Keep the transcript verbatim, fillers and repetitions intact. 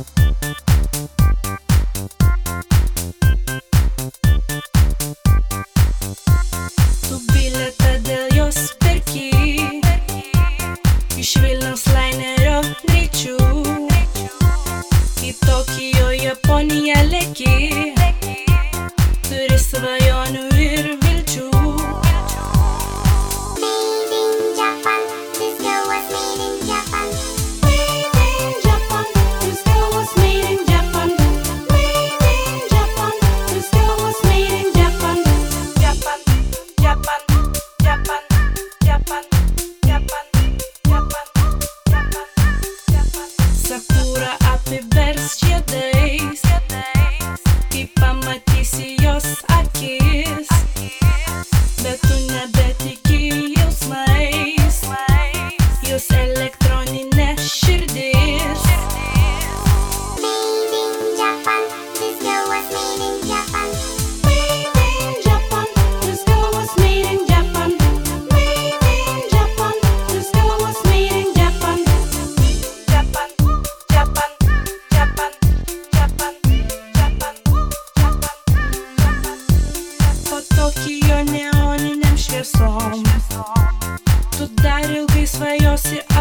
Tu bilietą dėl jos perki, iš Vilniaus lainerio greičiu, į Tokijo, Japoniją leki, turi svajonių ir vilčių. Sakura apivers žiedais, kai pamatysi jos akis, bet tu nebetiki jausmais, jos elektroninė širdis. Tokijo neoniniam šviesom, tu dar ilgai svajosi